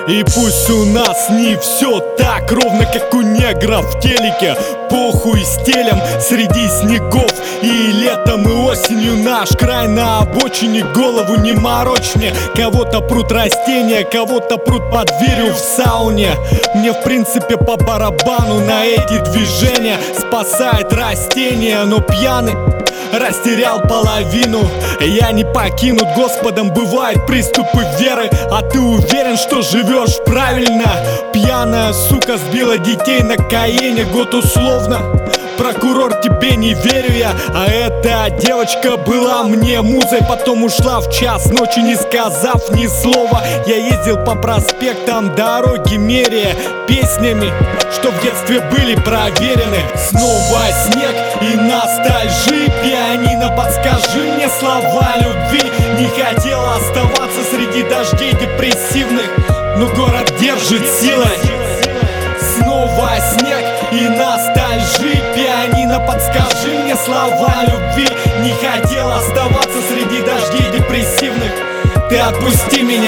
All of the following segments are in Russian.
И пусть у нас не все так ровно, как у негров в телеке. Похуй стелем среди снегов. И летом, и осенью наш край на обочине. Голову не морочь мне. Кого-то прут растения, кого-то прут под дверью в сауне. Мне в принципе по барабану на эти движения. Спасает растения, но пьяный растерял половину. Я не покинут Господом, бывают приступы веры. А ты уверен, что живешь правильно? Пьяная сука сбила детей на Каене, год условно. Прокурор, тебе не верю я. А эта девочка была мне музой, потом ушла в час ночи, не сказав ни слова. Я ездил по проспектам, дороги меряя песнями, что в детстве были проверены. Снова снег и ностальжи. Пианино, подскажи мне слова любви. Не хотела оставаться среди дождей депрессивных, но город держит силой. Снова снег и ностальжи. Пианино, подскажи мне слова любви. Не хотела оставаться среди дождей депрессивных. Ты отпусти меня.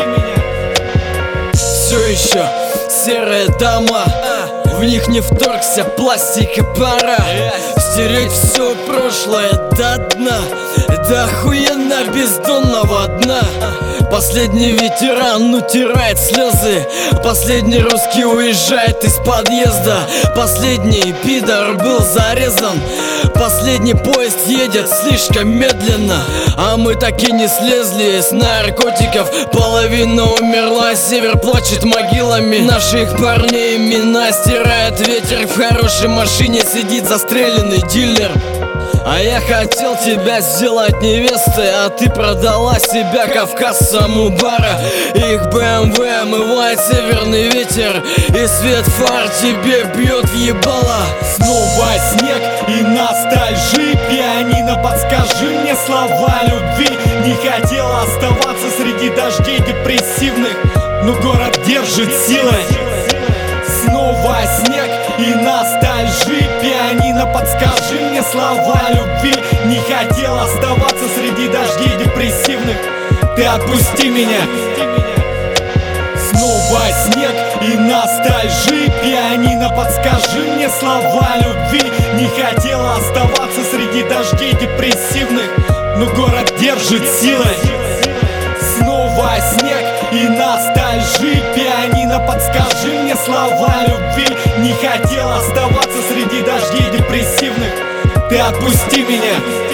Все еще серые дома, в них не вторгся пластик и пора. Стереть все прошлое до дна, до охуенно бездонного дна. Последний ветеран утирает слезы. Последний русский уезжает из подъезда. Последний пидор был зарезан. Последний поезд едет слишком медленно. А мы так и не слезли с наркотиков. Половина умерла, север плачет могилами. Наших парней имена стирает ветер. В хорошей машине сидит застреленный дилер. А я хотел тебя сделать невестой, а ты продала себя кавказцам у бара. Их БМВ омывает северный ветер, и свет фар тебе бьет в ебало. Снова снег и ностальжи. Пианино, подскажи мне слова любви. Не хотела оставаться среди дождей депрессивных, но город держит силой. Снова снег и ностальжи. Пианино, подскажи мне слова любви. Не хотел оставаться среди дождей депрессивных. Ты отпусти меня. Снова снег и ностальжи. Пианино, подскажи мне слова любви. Не хотела оставаться среди дождей депрессивных, но город держит силой. Снова снег и ностальжи. Пианино, подскажи мне слова любви. Не хотел оставаться среди дождей депрессивных. Ты отпусти меня.